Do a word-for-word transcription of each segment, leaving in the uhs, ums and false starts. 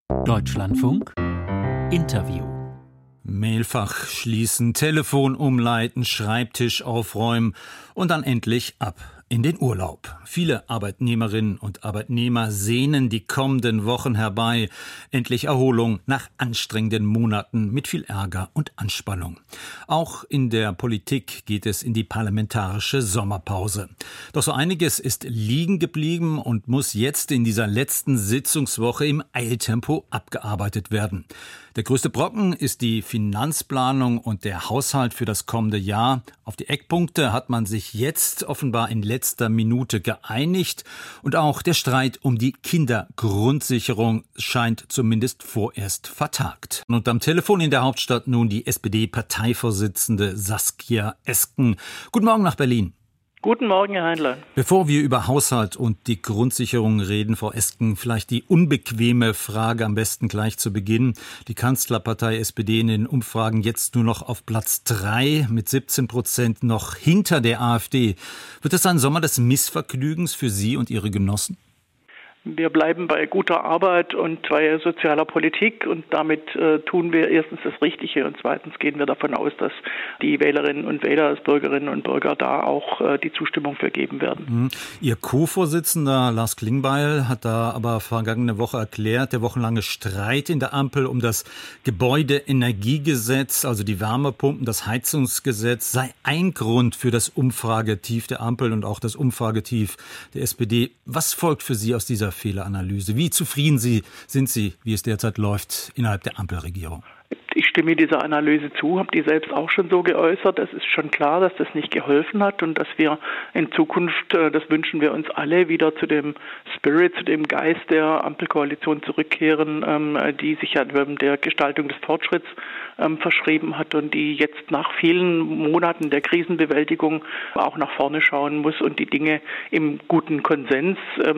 Deutschlandfunk Interview. Mailfach schließen, Telefon umleiten, Schreibtisch aufräumen und dann endlich ab in den Urlaub. Viele Arbeitnehmerinnen und Arbeitnehmer sehnen die kommenden Wochen herbei. Endlich Erholung nach anstrengenden Monaten mit viel Ärger und Anspannung. Auch in der Politik geht es in die parlamentarische Sommerpause. Doch so einiges ist liegen geblieben und muss jetzt in dieser letzten Sitzungswoche im Eiltempo abgearbeitet werden. Der größte Brocken ist die Finanzplanung und der Haushalt für das kommende Jahr. Auf die Eckpunkte hat man sich jetzt offenbar in letzter Minute geeinigt. Und auch der Streit um die Kindergrundsicherung scheint zumindest vorerst vertagt. Und am Telefon in der Hauptstadt nun die S P D-Parteivorsitzende Saskia Esken. Guten Morgen nach Berlin. Guten Morgen, Herr Heinlein. Bevor wir über Haushalt und die Grundsicherung reden, Frau Esken, vielleicht die unbequeme Frage am besten gleich zu Beginn. Die Kanzlerpartei S P D in den Umfragen jetzt nur noch auf Platz drei mit siebzehn Prozent noch hinter der AfD. Wird es ein Sommer des Missvergnügens für Sie und Ihre Genossen? Wir bleiben bei guter Arbeit und bei sozialer Politik und damit äh, tun wir erstens das Richtige und zweitens gehen wir davon aus, dass die Wählerinnen und Wähler, als Bürgerinnen und Bürger da auch äh, die Zustimmung für geben werden. Mhm. Ihr Co-Vorsitzender Lars Klingbeil hat da aber vergangene Woche erklärt, der wochenlange Streit in der Ampel um das Gebäudeenergiegesetz, also die Wärmepumpen, das Heizungsgesetz, sei ein Grund für das Umfragetief der Ampel und auch das Umfragetief der S P D. Was folgt für Sie aus dieser Fehleranalyse? Wie zufrieden Sie, sind Sie, wie es derzeit läuft, innerhalb der Ampelregierung? Ich stimme dieser Analyse zu, habe die selbst auch schon so geäußert. Es ist schon klar, dass das nicht geholfen hat und dass wir in Zukunft, das wünschen wir uns alle, wieder zu dem Spirit, zu dem Geist der Ampelkoalition zurückkehren, die sich ja der Gestaltung des Fortschritts verschrieben hat und die jetzt nach vielen Monaten der Krisenbewältigung auch nach vorne schauen muss und die Dinge im guten Konsens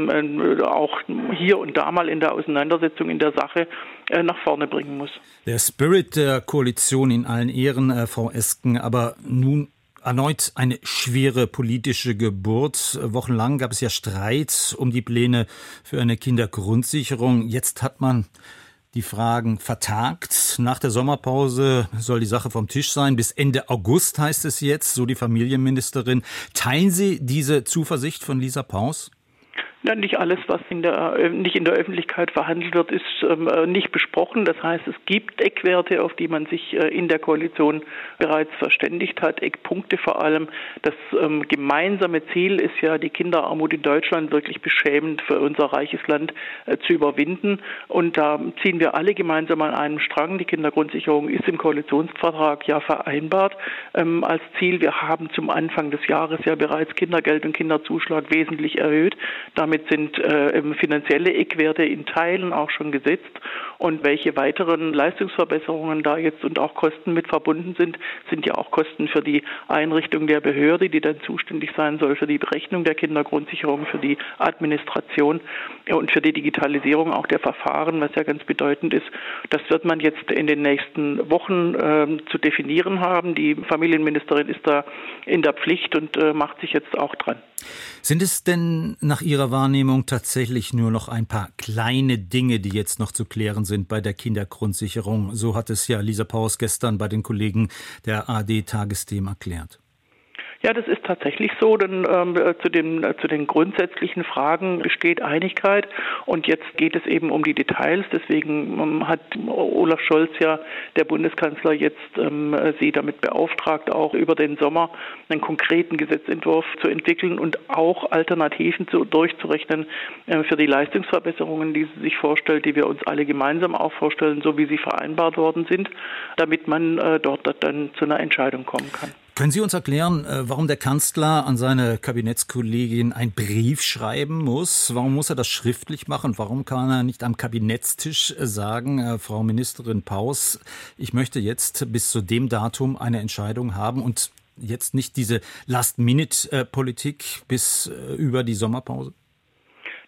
auch hier und da mal in der Auseinandersetzung in der Sache nach vorne bringen muss. Der Spirit der Koalition in allen Ehren, äh, Frau Esken, aber nun erneut eine schwere politische Geburt. Wochenlang gab es ja Streit um die Pläne für eine Kindergrundsicherung. Jetzt hat man die Fragen vertagt. Nach der Sommerpause soll die Sache vom Tisch sein. Bis Ende August heißt es jetzt, so die Familienministerin. Teilen Sie diese Zuversicht von Lisa Paus? Ja, nicht alles, was in der, nicht in der Öffentlichkeit verhandelt wird, ist ähm, nicht besprochen. Das heißt, es gibt Eckwerte, auf die man sich äh, in der Koalition bereits verständigt hat, Eckpunkte vor allem. Das ähm, gemeinsame Ziel ist ja, die Kinderarmut in Deutschland wirklich beschämend für unser reiches Land äh, zu überwinden. Und da ziehen wir alle gemeinsam an einem Strang. Die Kindergrundsicherung ist im Koalitionsvertrag ja vereinbart ähm, als Ziel. Wir haben zum Anfang des Jahres ja bereits Kindergeld und Kinderzuschlag wesentlich erhöht. Damit Damit sind äh, finanzielle Eckwerte in Teilen auch schon gesetzt. Und welche weiteren Leistungsverbesserungen da jetzt und auch Kosten mit verbunden sind, sind ja auch Kosten für die Einrichtung der Behörde, die dann zuständig sein soll für die Berechnung der Kindergrundsicherung, für die Administration und für die Digitalisierung auch der Verfahren, was ja ganz bedeutend ist. Das wird man jetzt in den nächsten Wochen äh, zu definieren haben. Die Familienministerin ist da in der Pflicht und äh, macht sich jetzt auch dran. Sind es denn nach Ihrer Wahrnehmung tatsächlich nur noch ein paar kleine Dinge, die jetzt noch zu klären sind bei der Kindergrundsicherung? So hat es ja Lisa Paus gestern bei den Kollegen der A R D-Tagesthemen erklärt. Ja, das ist tatsächlich so, denn ähm, zu, dem, äh, zu den grundsätzlichen Fragen besteht Einigkeit und jetzt geht es eben um die Details. Deswegen ähm, hat Olaf Scholz ja, der Bundeskanzler, jetzt ähm, sie damit beauftragt, auch über den Sommer einen konkreten Gesetzentwurf zu entwickeln und auch Alternativen zu, durchzurechnen äh, für die Leistungsverbesserungen, die sie sich vorstellt, die wir uns alle gemeinsam auch vorstellen, so wie sie vereinbart worden sind, damit man äh, dort dann zu einer Entscheidung kommen kann. Können Sie uns erklären, warum der Kanzler an seine Kabinettskollegin einen Brief schreiben muss? Warum muss er das schriftlich machen? Warum kann er nicht am Kabinettstisch sagen, Frau Ministerin Paus, ich möchte jetzt bis zu dem Datum eine Entscheidung haben und jetzt nicht diese Last-Minute-Politik bis über die Sommerpause?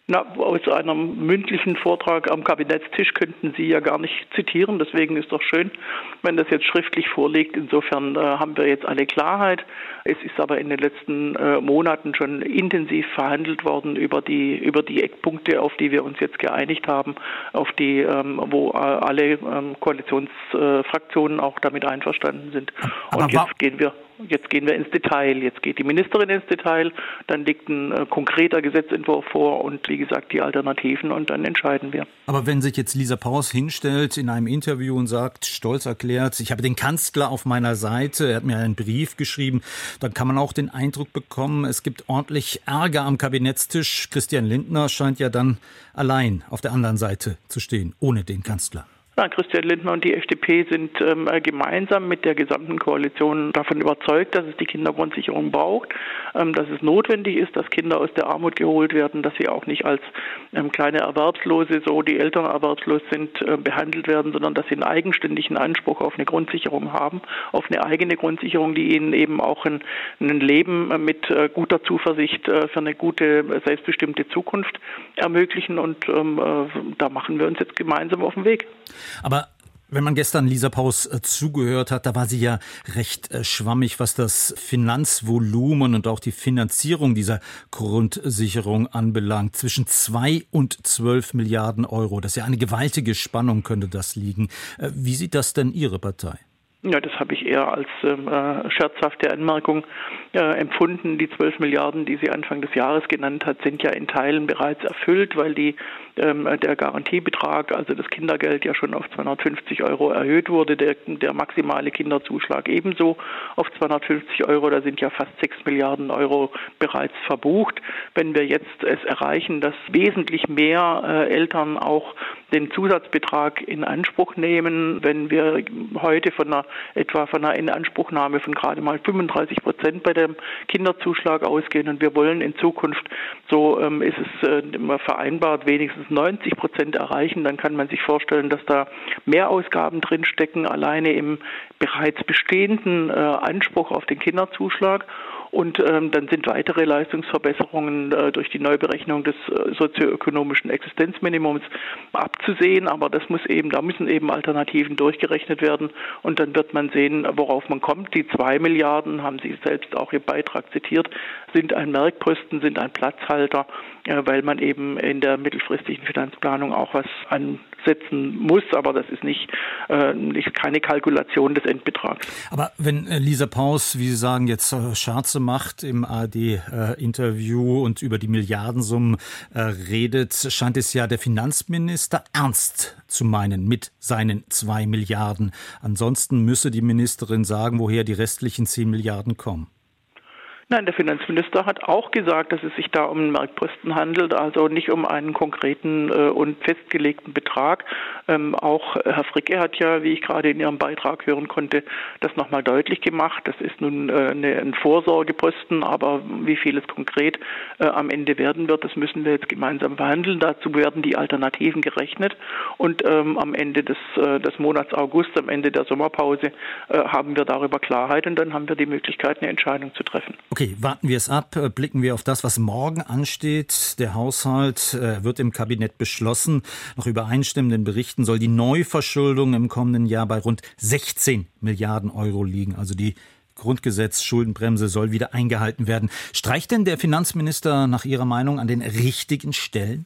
Na, aus einem mündlichen Vortrag am Kabinettstisch könnten Sie ja gar nicht zitieren. Deswegen ist doch schön, wenn das jetzt schriftlich vorliegt. Insofern äh, haben wir jetzt alle Klarheit. Es ist aber in den letzten äh, Monaten schon intensiv verhandelt worden über die über die Eckpunkte, auf die wir uns jetzt geeinigt haben, auf die, ähm, wo äh, alle ähm, Koalitionsfraktionen äh, auch damit einverstanden sind. Aber Und jetzt gehen wir Jetzt gehen wir ins Detail. Jetzt geht die Ministerin ins Detail, dann liegt ein äh, konkreter Gesetzentwurf vor und wie gesagt die Alternativen und dann entscheiden wir. Aber wenn sich jetzt Lisa Paus hinstellt in einem Interview und sagt, stolz erklärt, ich habe den Kanzler auf meiner Seite, er hat mir einen Brief geschrieben, dann kann man auch den Eindruck bekommen, es gibt ordentlich Ärger am Kabinettstisch. Christian Lindner scheint ja dann allein auf der anderen Seite zu stehen, ohne den Kanzler. Ja, Christian Lindner und die F D P sind ähm, gemeinsam mit der gesamten Koalition davon überzeugt, dass es die Kindergrundsicherung braucht, ähm, dass es notwendig ist, dass Kinder aus der Armut geholt werden, dass sie auch nicht als ähm, kleine Erwerbslose, so die Eltern erwerbslos sind, äh, behandelt werden, sondern dass sie einen eigenständigen Anspruch auf eine Grundsicherung haben, auf eine eigene Grundsicherung, die ihnen eben auch ein, ein Leben mit äh, guter Zuversicht äh, für eine gute, selbstbestimmte Zukunft ermöglichen. Und ähm, äh, da machen wir uns jetzt gemeinsam auf den Weg. Aber wenn man gestern Lisa Paus äh, zugehört hat, da war sie ja recht äh, schwammig, was das Finanzvolumen und auch die Finanzierung dieser Grundsicherung anbelangt. Zwischen zwei und zwölf Milliarden Euro. Das ist ja eine gewaltige Spannung, könnte das liegen. Äh, wie sieht das denn Ihre Partei? Ja, das habe ich eher als äh, scherzhafte Anmerkung äh, empfunden. Die zwölf Milliarden, die sie Anfang des Jahres genannt hat, sind ja in Teilen bereits erfüllt, weil die ähm, der Garantiebetrag, also das Kindergeld, ja schon auf zweihundertfünfzig Euro erhöht wurde. Der, der maximale Kinderzuschlag ebenso auf zweihundertfünfzig Euro. Da sind ja fast sechs Milliarden Euro bereits verbucht. Wenn wir jetzt es erreichen, dass wesentlich mehr äh, Eltern auch den Zusatzbetrag in Anspruch nehmen, wenn wir heute von einer etwa von einer Inanspruchnahme von gerade mal fünfunddreißig Prozent bei dem Kinderzuschlag ausgehen und wir wollen in Zukunft, so ähm, ist es äh, immer vereinbart, wenigstens neunzig Prozent erreichen, dann kann man sich vorstellen, dass da Mehrausgaben drinstecken, alleine im bereits bestehenden äh, Anspruch auf den Kinderzuschlag. Und ähm, dann sind weitere Leistungsverbesserungen äh, durch die Neuberechnung des äh, sozioökonomischen Existenzminimums abzusehen. Aber das muss eben, da müssen eben Alternativen durchgerechnet werden. Und dann wird man sehen, worauf man kommt. Die zwei Milliarden, haben Sie selbst auch im Beitrag zitiert, sind ein Merkposten, sind ein Platzhalter, äh, weil man eben in der mittelfristigen Finanzplanung auch was ansetzen muss. Aber das ist nicht, äh, nicht keine Kalkulation des Endbetrags. Aber wenn äh, Lisa Paus, wie Sie sagen, jetzt äh, Scherze macht im A R D-Interview äh, und über die Milliardensummen äh, redet, scheint es ja der Finanzminister ernst zu meinen mit seinen zwei Milliarden. Ansonsten müsse die Ministerin sagen, woher die restlichen zehn Milliarden kommen. Nein, der Finanzminister hat auch gesagt, dass es sich da um einen Merkposten handelt, also nicht um einen konkreten äh, und festgelegten Betrag. Ähm, auch Herr Fricke hat ja, wie ich gerade in Ihrem Beitrag hören konnte, das nochmal deutlich gemacht. Das ist nun äh, eine, ein Vorsorgeposten, aber wie viel es konkret äh, am Ende werden wird, das müssen wir jetzt gemeinsam verhandeln. Dazu werden die Alternativen gerechnet und ähm, am Ende des, äh, des Monats August, am Ende der Sommerpause, äh, haben wir darüber Klarheit und dann haben wir die Möglichkeit, eine Entscheidung zu treffen. Okay, warten wir es ab, blicken wir auf das, was morgen ansteht. Der Haushalt äh, wird im Kabinett beschlossen. Nach übereinstimmenden Berichten soll die Neuverschuldung im kommenden Jahr bei rund sechzehn Milliarden Euro liegen. Also die Grundgesetz-Schuldenbremse soll wieder eingehalten werden. Streicht denn der Finanzminister nach Ihrer Meinung an den richtigen Stellen?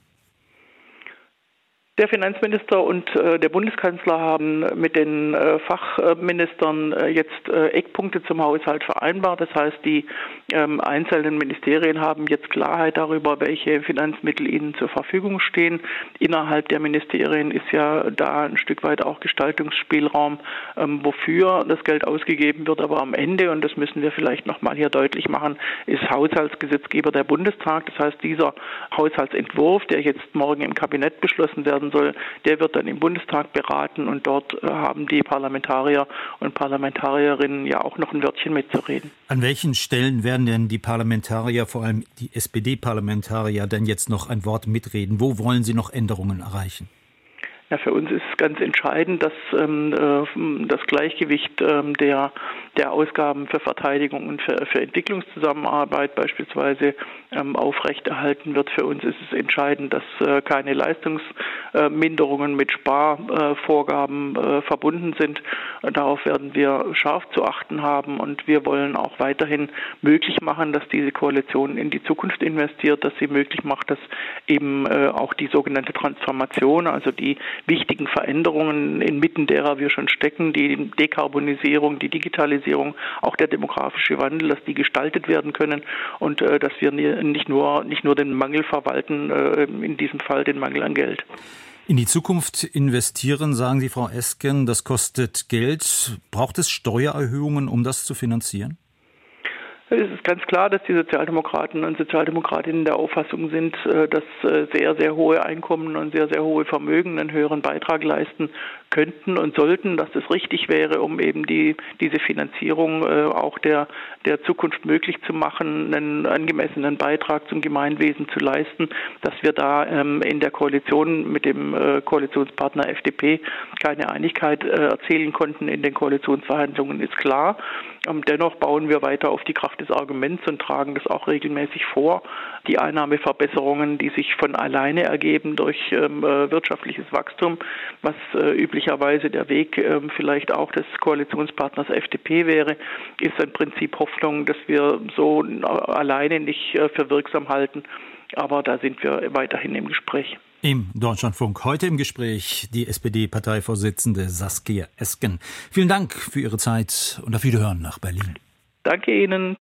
Der Finanzminister und äh, der Bundeskanzler haben mit den äh, Fachministern äh, jetzt äh, Eckpunkte zum Haushalt vereinbart. Das heißt, die ähm, einzelnen Ministerien haben jetzt Klarheit darüber, welche Finanzmittel ihnen zur Verfügung stehen. Innerhalb der Ministerien ist ja da ein Stück weit auch Gestaltungsspielraum, ähm, wofür das Geld ausgegeben wird. Aber am Ende, und das müssen wir vielleicht nochmal hier deutlich machen, ist Haushaltsgesetzgeber der Bundestag. Das heißt, dieser Haushaltsentwurf, der jetzt morgen im Kabinett beschlossen werden soll, der wird dann im Bundestag beraten und dort äh, haben die Parlamentarier und Parlamentarierinnen ja auch noch ein Wörtchen mitzureden. An welchen Stellen werden denn die Parlamentarier, vor allem die S P D-Parlamentarier, denn jetzt noch ein Wort mitreden? Wo wollen sie noch Änderungen erreichen? Ja, für uns ist ganz entscheidend, dass ähm, das Gleichgewicht ähm, der, der Ausgaben für Verteidigung und für, für Entwicklungszusammenarbeit beispielsweise ähm, aufrechterhalten wird. Für uns ist es entscheidend, dass äh, keine Leistungsminderungen mit Sparvorgaben äh, verbunden sind. Darauf werden wir scharf zu achten haben und wir wollen auch weiterhin möglich machen, dass diese Koalition in die Zukunft investiert, dass sie möglich macht, dass eben äh, auch die sogenannte Transformation, also die wichtigen Veränderungen inmitten derer wir schon stecken, die Dekarbonisierung, die Digitalisierung, auch der demografische Wandel, dass die gestaltet werden können und äh, dass wir nicht nur, nicht nur den Mangel verwalten, äh, in diesem Fall den Mangel an Geld. In die Zukunft investieren, sagen Sie, Frau Esken, das kostet Geld. Braucht es Steuererhöhungen, um das zu finanzieren? Es ist ganz klar, dass die Sozialdemokraten und Sozialdemokratinnen der Auffassung sind, dass sehr, sehr hohe Einkommen und sehr, sehr hohe Vermögen einen höheren Beitrag leisten könnten und sollten, dass das richtig wäre, um eben die diese Finanzierung auch der der Zukunft möglich zu machen, einen angemessenen Beitrag zum Gemeinwesen zu leisten. Dass wir da in der Koalition mit dem Koalitionspartner F D P keine Einigkeit erzielen konnten in den Koalitionsverhandlungen, ist klar. Dennoch bauen wir weiter auf die Kraft des Arguments und tragen das auch regelmäßig vor. Die Einnahmeverbesserungen, die sich von alleine ergeben durch ähm, wirtschaftliches Wachstum, was äh, üblicherweise der Weg äh, vielleicht auch des Koalitionspartners F D P wäre, ist im Prinzip Hoffnung, dass wir so alleine nicht äh, für wirksam halten. Aber da sind wir weiterhin im Gespräch. Im Deutschlandfunk heute im Gespräch die S P D-Parteivorsitzende Saskia Esken. Vielen Dank für Ihre Zeit und auf Wiederhören nach Berlin. Danke Ihnen.